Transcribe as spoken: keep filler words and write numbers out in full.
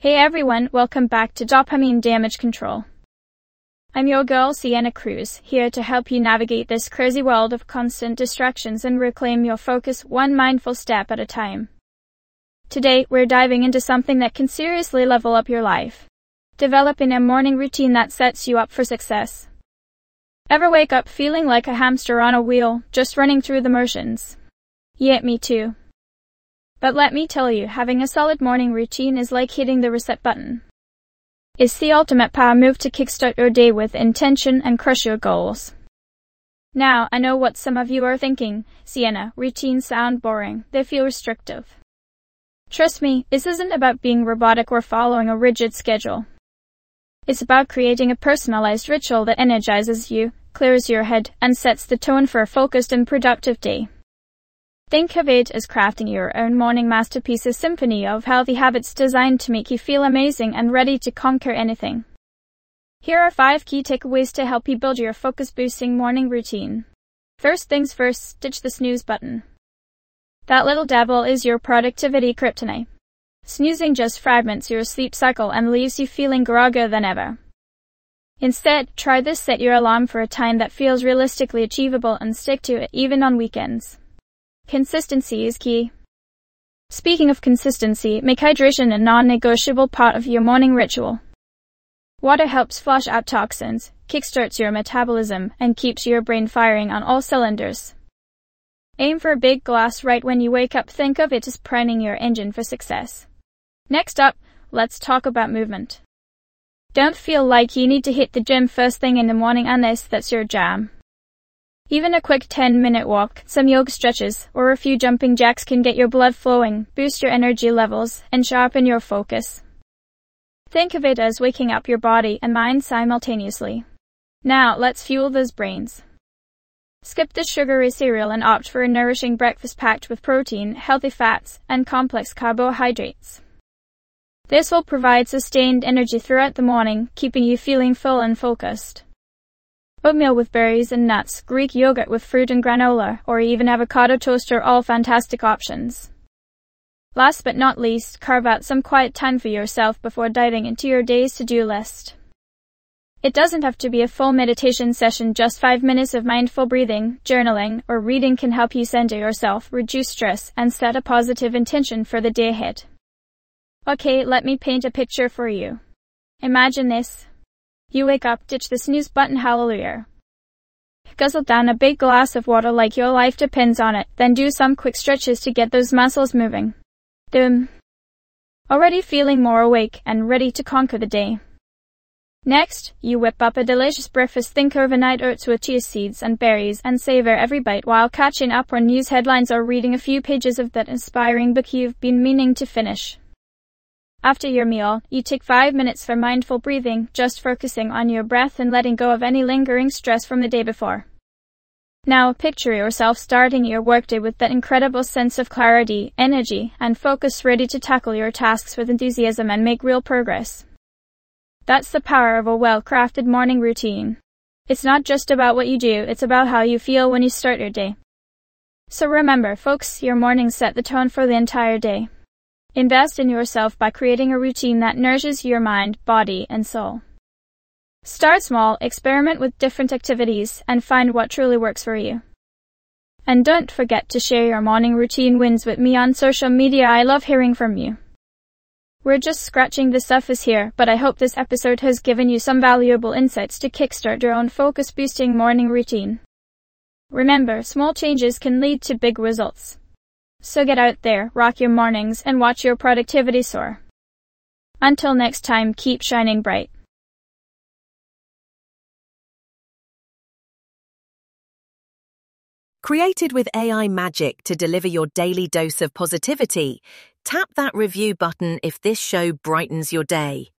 Hey everyone, welcome back to Dopamine Damage Control. I'm your girl Sienna Cruz, here to help you navigate this crazy world of constant distractions and reclaim your focus one mindful step at a time. Today, we're diving into something that can seriously level up your life. Developing a morning routine that sets you up for success. Ever wake up feeling like a hamster on a wheel, just running through the motions? Yeah, me too. But let me tell you, having a solid morning routine is like hitting the reset button. It's the ultimate power move to kickstart your day with intention and crush your goals. Now, I know what some of you are thinking. Sienna, routines sound boring. They feel restrictive. Trust me, this isn't about being robotic or following a rigid schedule. It's about creating a personalized ritual that energizes you, clears your head, and sets the tone for a focused and productive day. Think of it as crafting your own morning masterpiece, a symphony of healthy habits designed to make you feel amazing and ready to conquer anything. Here are five key takeaways to help you build your focus-boosting morning routine. First things first, ditch the snooze button. That little devil is your productivity kryptonite. Snoozing just fragments your sleep cycle and leaves you feeling groggier than ever. Instead, try this: set your alarm for a time that feels realistically achievable and stick to it even on weekends. Consistency is key. Speaking of consistency, make hydration a non-negotiable part of your morning ritual. Water helps flush out toxins, kickstarts your metabolism, and keeps your brain firing on all cylinders. Aim for a big glass right when you wake up. Think of it as priming your engine for success. Next up, let's talk about movement. Don't feel like you need to hit the gym first thing in the morning unless that's your jam. Even a quick ten minute walk, some yoga stretches, or a few jumping jacks can get your blood flowing, boost your energy levels, and sharpen your focus. Think of it as waking up your body and mind simultaneously. Now, let's fuel those brains. Skip the sugary cereal and opt for a nourishing breakfast packed with protein, healthy fats, and complex carbohydrates. This will provide sustained energy throughout the morning, keeping you feeling full and focused. Oatmeal with berries and nuts, Greek yogurt with fruit and granola, or even avocado toast are all fantastic options. Last but not least, carve out some quiet time for yourself before diving into your day's to-do list. It doesn't have to be a full meditation session. Just five minutes of mindful breathing, journaling, or reading can help you center yourself, reduce stress, and set a positive intention for the day ahead. Okay, let me paint a picture for you. Imagine this. You wake up, ditch the snooze button, hallelujah. Guzzle down a big glass of water like your life depends on it, then do some quick stretches to get those muscles moving. Boom. Already feeling more awake and ready to conquer the day. Next, you whip up a delicious breakfast. Think overnight oats with chia seeds and berries and savor every bite while catching up on news headlines or reading a few pages of that inspiring book you've been meaning to finish. After your meal, you take five minutes for mindful breathing, just focusing on your breath and letting go of any lingering stress from the day before. Now, picture yourself starting your workday with that incredible sense of clarity, energy, and focus, ready to tackle your tasks with enthusiasm and make real progress. That's the power of a well-crafted morning routine. It's not just about what you do, it's about how you feel when you start your day. So remember, folks, your mornings set the tone for the entire day. Invest in yourself by creating a routine that nourishes your mind, body, and soul. Start small, experiment with different activities, and find what truly works for you. And don't forget to share your morning routine wins with me on social media. I love hearing from you. We're just scratching the surface here, but I hope this episode has given you some valuable insights to kickstart your own focus-boosting morning routine. Remember, small changes can lead to big results. So get out there, rock your mornings, and watch your productivity soar. Until next time, keep shining bright. Created with A I magic to deliver your daily dose of positivity, tap that review button if this show brightens your day.